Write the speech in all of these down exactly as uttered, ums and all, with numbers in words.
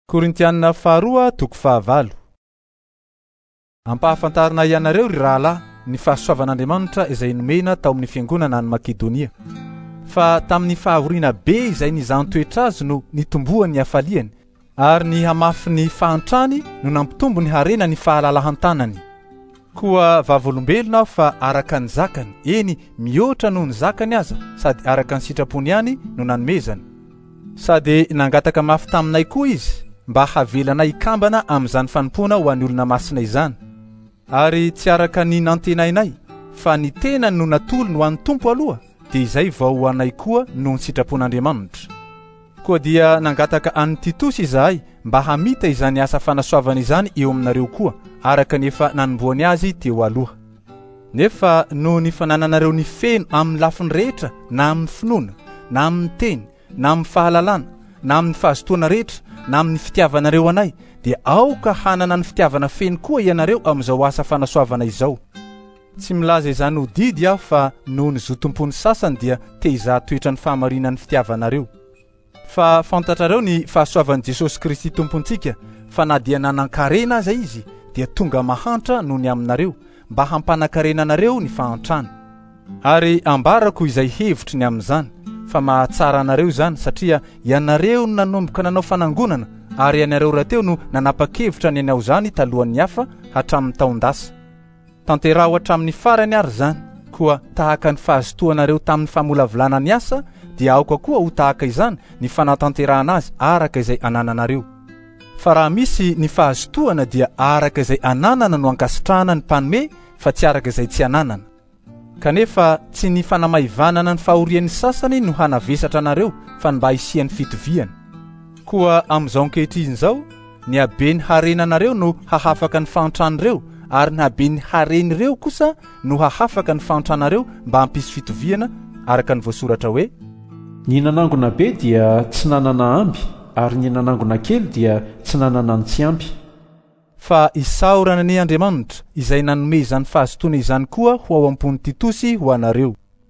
Korintianina faharoa toko fahavalo. Ampahafantarana ianareo ry rahalahy ny fahasoavan'Andriamanitra izay nomena tao amin'ny fiangonana any Makedonia. Fa tamin'ny fahahoriana be izay nizantoetra azy no nitombohan'ny hafaliany, ary ny hamafy ny fahantrany no nampitombo ny harena ny fahalalahan-tanany. Koa vavolombelona aho fa araka ny zakany, eny mihoatra noho ny zakany aza, sady araka ny sitrapony ihany no nanomezany. Sady nangataka mafy taminay koa izy, mba havelanay ikambana amin'izany fanompoana ho an'ny olona masina izany. Ary tsy araka ny nantenainay, fa ny tena no natolony ho an'ny tompo aloha, dia izay vao ho anay koa noho ny sitrapon'Andriamanitra. Koa dia nangataka an'ny Titosy izahay mba hamita izany asa fanasoavana izany eo aminareo koa, araka ny efa nanomboany azy teo aloha. Nefa noho ny fanananareo ny feno amin'ny lafiny rehetra, na amin'ny finoana, na amin'ny teny, na amin'ny fahalalana, na amin'ny fahazotoana rehetra, na amin'ny fitiavanareo anay, dia aoka hanana ny fitiavana feno koa ianareo amin'izao asa fanasoavana izao. Tsy milaza izany ho didy aho fa noho ny zotompony sasany dia te hizaha toetra ny fahamarinan'ny fitiavanareo. Fa fantatrareo ny fahasoavan'i Jesosy Kristy tompontsika, fa na dia nanan-karena aza izy, dia tonga mahantra noho ny aminareo, mba hampanan-karena anareo ny fahantrany. Ary ambarako izay hevitry ny amin'izany, fa mahatsara anareo izany satria ianareo no nanomboka nanao fanangonana, ary ianareo rahateo no nanapa-kevitra ny anao izany talohan'ny hafa hatramin'ny taon-dasa. Tanteraho hatramin'ny farany ary izany, koa tahaka ny fahazotoanareo tamin'ny famolavolana ny asa, dia aoka koa ho tahaka izany ny fanatanterahana azy araka izay anananareo. Fa raha misy ny fahazotoana dia araka izay ananana no ankasitrahana ny mpanome, fa tsy araka izay tsy ananana. Kanefa tsy ny fanamaivanana ny fahorian'ny sasany no hanavesatra anareo, fa mba hisian'ny fitoviana. Koa amin'izao ankehitriny izao, ny habeny harenanareo no hahafaka ny fahantranireo, ary ny habeny harenireo kosa no hahafaka ny fahantranareo mba hampisy fitoviana, araka ny voasoratra hoe: ny nanangona be dia tsy nanana amby, ary ny nanangona kely dia tsy nanana ny tsy ampy. Fa isaorana ny Andriamanitra izay nanome izany fahazotoana izany koa ho ao am-pony Titosy ho anareo.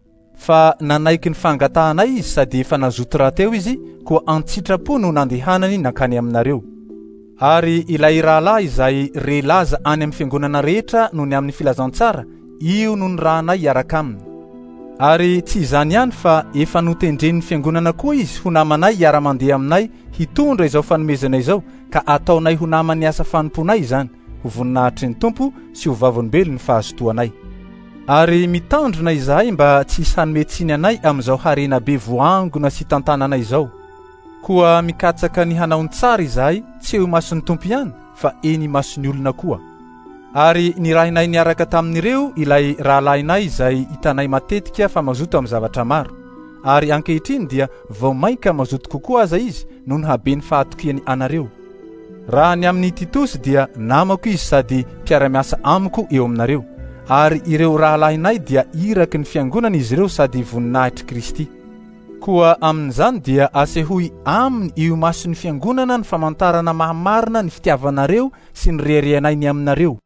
Fa nanaiky ny fangatahanay izy sady efa nazoto rahateo izy, koa an-tsitrapo no nandehanany nankany aminareo. Ary ilay rahalahy izay relaza any amin'ny fiangonana rehetra noho ny amin'ny filazantsara, io no ny rahanay iaraka aminy. Ary tsy izany ihany fa efa notendren'ny fiangonana koa izy ho namanay iara-mandeha aminay hitondra izao fanomezana izao, ka ataonay ho naman'ny asa fanomponay izany, ho voninahitry ny tompo sy ho vavolombelony fahazotoanay. Ary mitandrina izahay mba tsy hisy hanometsiny anay amin'izao harena be voangona sy tantanana izao. Koa mikatsaka ny hanaony tsara izahay, tsy eo mason'ny tompo ihany, fa eny mason'ny olona koa. Ary ny rahinay niaraka tamin'ireo ilay rahalahinay izay hitanay matetika fa mazoto amin'ny zavatra maro. Ary ankehitriny dia vao mainka mazoto kokoa aza izy noho ny habeny fahatokiany anareo. Raha ny amin'ny Titosy dia namako izy sady mpiara-miasa amiko eo aminareo. Ary ireo rahalahinay dia iraky ny fiangonana izy ireo sady voninahitry Kristy. Koa amin'izany dia asehoy aminy io mason'ny fiangonana ny famantarana mahamarina ny fitiavanareo sy ny reharehanay ny aminareo.